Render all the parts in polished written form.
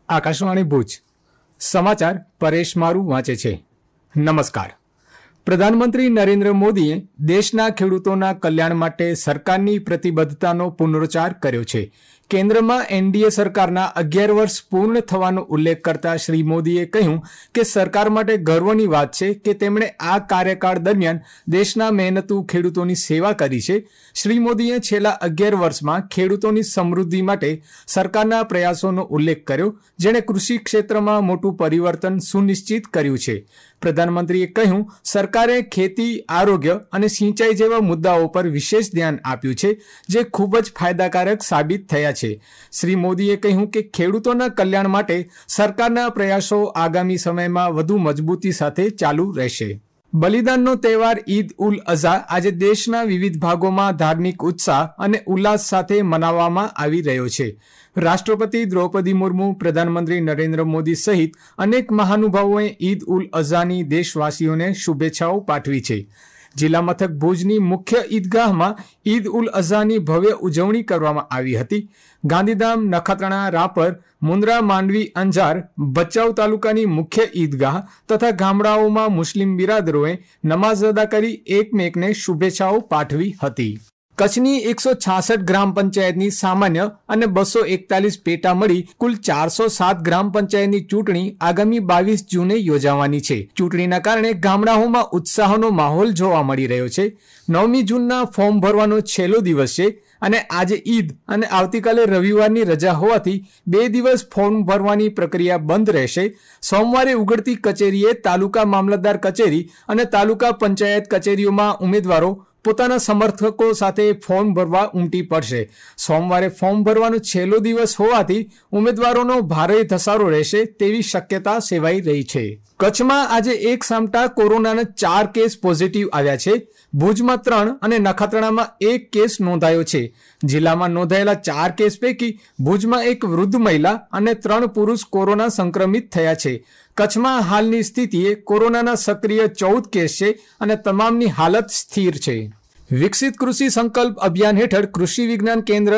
આકાશવાણી ભુજ સમાચાર પરેશ મારું વાંચે છે। નમસ્કાર। પ્રધાનમંત્રી નરેન્દ્ર મોદીએ દેશના ખેડૂતોના કલ્યાણ માટે સરકારની પ્રતિબદ્ધતાનો પુનરોચ્ચાર કર્યો છે। કેન્દ્રમાં એનડીએ સરકારના 11 વર્ષ પૂર્ણ થવાનો ઉલ્લેખ કરતા શ્રી મોદીએ કહ્યું કે સરકાર માટે ગર્વની વાત છે કે તેમણે આ કાર્યકાળ દરમિયાન દેશના મહેનતુ ખેડૂતોની સેવા કરી છે। શ્રી મોદીએ છેલ્લા 11 વર્ષમાં ખેડૂતોની સમૃદ્ધિ માટે સરકારના પ્રયાસોનો ઉલ્લેખ કર્યો, જેણે કૃષિ ક્ષેત્રમાં મોટું પરિવર્તન સુનિશ્ચિત કર્યું છે। પ્રધાનમંત્રીએ કહ્યું, સરકારે ખેતી, આરોગ્ય અને સિંચાઈ જેવા મુદ્દાઓ પર વિશેષ ધ્યાન આપ્યું છે, જે ખૂબ જ ફાયદાકારક સાબિત થયા છે। શ્રી મોદીએ કહ્યું કે ખેડૂતોના કલ્યાણ માટે સરકારના પ્રયાસો આગામી સમયમાં વધુ મજબૂતી સાથે ચાલુ રહેશે। બલિદાનનો તહેવાર ઈદ ઉલ અઝા આજે દેશના વિવિધ ભાગોમાં ધાર્મિક ઉત્સાહ અને ઉલ્લાસ સાથે મનાવવામાં આવી રહ્યો છે। રાષ્ટ્રપતિ દ્રૌપદી મુર્મુ, પ્રધાનમંત્રી નરેન્દ્ર મોદી સહિત અનેક મહાનુભાવોએ ઈદ ઉલ અઝાની દેશવાસીઓને શુભેચ્છાઓ પાઠવી છે। જિલ્લા મથક ભુજની મુખ્ય ઈદગાહમાં ઈદ ઉલ અઝાની ભવ્ય ઉજવણી કરવામાં આવી હતી। ગાંધીધામ, નખત્રાણા, રાપર, મુન્દ્રા, માંડવી, અંજાર, ભચાઉ તાલુકાની મુખ્ય ઈદગાહ તથા ગામડાઓમાં મુસ્લિમ બિરાદરોએ નમાઝ અદા કરી એકમેકને શુભેચ્છાઓ પાઠવી હતી। કચ્છની 166 ગ્રામ પંચાયતની સામાન્ય અને 241 પેટા મળી કુલ 407 ગ્રામ પંચાયતની ચૂંટણી આગામી 22 જૂને યોજાવાની છે। ચૂંટણીના કારણે ગામડાઓમાં ઉત્સાહનો માહોલ જોવા મળી રહ્યો છે। 9મી જૂનના ફોર્મ ભરવાનો છેલ્લો દિવસ છે અને આજે ઈદ અને આવતીકાલે રવિવારની રજા હોવાથી 2 દિવસ ફોર્મ ભરવાની પ્રક્રિયા બંધ રહેશે। સોમવારે ઉઘડતી કચેરીએ તાલુકા મામલતદાર કચેરી અને તાલુકા પંચાયત કચેરીઓમાં ઉમેદવારો પોતાના સમર્થકો સાથે ફોર્મ ભરવા ઉમટી પડશે। સોમવારે ફોર્મ ભરવાનો છેલ્લો દિવસ હોવાથી ઉમેદવારોનો ભારે ધસારો રહેશે તેવી શક્યતા સેવાઈ રહી છે। કચ્છમાં આજે એક સામટા કોરોનાના 4 કેસ પોઝિટિવ આવ્યા છે। ભુજમાં 3 અને નખત્રાણામાં 1 કેસ નોંધાયો છે। જિલ્લામાં નોંધાયેલા 4 કેસ પૈકી ભુજમાં એક વૃદ્ધ મહિલા અને 3 પુરુષ કોરોના સંક્રમિત થયા છે। કચ્છમાં હાલની સ્થિતિએ કોરોનાના સક્રિય 14 કેસ છે અને તમામની હાલત સ્થિર છે। વિકસિત કૃષિ સંકલ્પ અભિયાન હેઠળ કૃષિ વિજ્ઞાન કેન્દ્ર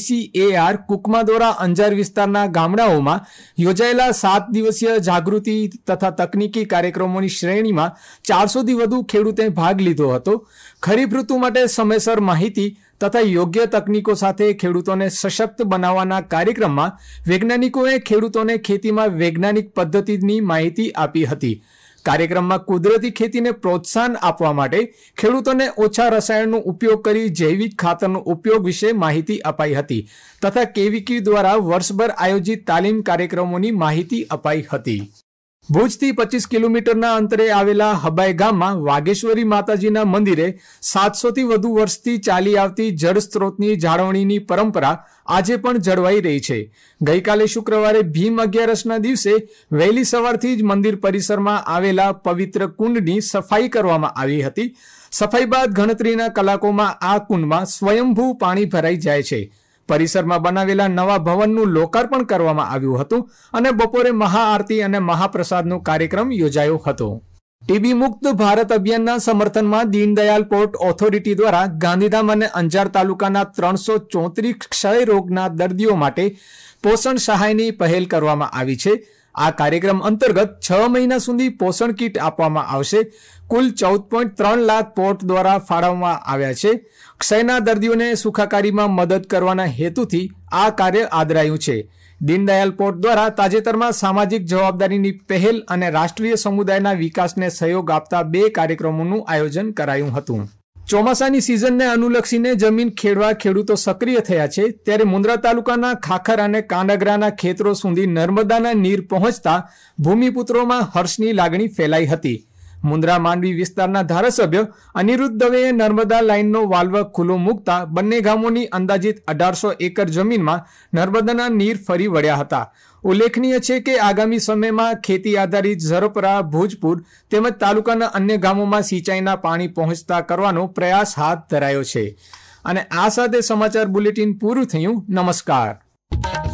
ICAR કુકમા દ્વારા અંજાર વિસ્તારના ગામડાઓમાં યોજાયેલા 7 દિવસીય જાગૃતિ તથા તકનીકી કાર્યક્રમોની શ્રેણીમાં 400થી વધુ ખેડૂતે ભાગ લીધો હતો। ખરીફ ઋતુ માટે સમયસર માહિતી તથા યોગ્ય તકનીકો સાથે ખેડૂતોને સશક્ત બનાવવાના કાર્યક્રમમાં વૈજ્ઞાનિકોએ ખેડૂતોને ખેતીમાં વૈજ્ઞાનિક પદ્ધતિની માહિતી આપી હતી। કાર્યક્રમમાં કુદરતી ખેતીને પ્રોત્સાહન આપવા માટે ખેડૂતોને ઓછા રસાયણનો ઉપયોગ કરી જૈવિક ખાતરનો ઉપયોગ વિશે માહિતી અપાઈ હતી તથા કેવીકી દ્વારા વર્ષભર આયોજિત તાલીમ કાર્યક્રમોની માહિતી અપાઈ હતી। ભુજથી 25 કિલોમીટરના અંતરે આવેલા હબાઈ ગામમાં વાઘેશ્વરી માતાજીના મંદિરે 700થી વધુ વર્ષથી ચાલી આવતી જળ સ્ત્રોતની જાળવણીની પરંપરા આજે પણ જળવાઈ રહી છે। ગઈકાલે શુક્રવારે ભીમ 11રસના દિવસે વહેલી સવારથી જ મંદિર પરિસરમાં આવેલા પવિત્ર કુંડની સફાઈ કરવામાં આવી હતી। સફાઈ બાદ ગણતરીના કલાકોમાં આ કુંડમાં સ્વયંભૂ પાણી ભરાઈ જાય છે। પરિસરમાં બનાવેલા નવા ભવનનું લોકાર્પણ કરવામાં આવ્યું હતું અને બપોરે મહાઆરતી અને મહાપ્રસાદનો કાર્યક્રમ યોજાયો હતો। ટીબી મુક્ત ભારત અભિયાનના સમર્થનમાં દીનદયાલ પોર્ટ ઓથોરિટી દ્વારા ગાંધીધામ અને અંજાર તાલુકાના 334 ક્ષય રોગના દર્દીઓ માટે પોષણ સહાયની પહેલ કરવામાં આવી છે। આ કાર્યક્રમ અંતર્ગત 6 મહિના સુધી પોષણ કીટ આપવામાં આવશે। કુલ 14.3 લાખ પોર્ટ દ્વારા ફાળવવામાં આવ્યા છે। ક્ષયના દર્દીઓને સુખાકારીમાં મદદ કરવાના હેતુથી આ કાર્ય આદરાયું છે। દીનદયાલ પોર્ટ દ્વારા તાજેતરમાં સામાજિક જવાબદારીની પહેલ અને રાષ્ટ્રીય સમુદાયના વિકાસને સહયોગ આપતા 2 કાર્યક્રમોનું આયોજન કરાયું હતું। ચોમાસાની સિઝનને અનુલક્ષીને જમીન ખેડવા ખેડૂતો સક્રિય થયા છે, ત્યારે મુન્દ્રા તાલુકાના ખાખર અને કાંડાગરાના ખેતરો સુધી નર્મદાના નીર પહોંચતા ભૂમિપુત્રોમાં હર્ષની લાગણી ફેલાઈ હતી। મુન્દ્રા માંડવી વિસ્તારના ધારાસભ્ય અનિરુદ્ધ દવેએ નર્મદા લાઇનનો વાલ્વ ખુલ્લો મૂકતા બંને ગામોની અંદાજિત 1800 એકર જમીનમાં નર્મદાના નીર ફરી વળ્યા હતા। ઉલ્લેખનીય છે કે આગામી સમયમાં ખેતી આધારિત ઝરપરા, ભુજપુર તેમજ તાલુકાના અન્ય ગામોમાં સિંચાઈના પાણી પહોંચતા કરવાનો પ્રયાસ હાથ ધરાયો છે। અને આ સાથે સમાચાર બુલેટિન પૂરું થયું। નમસ્કાર।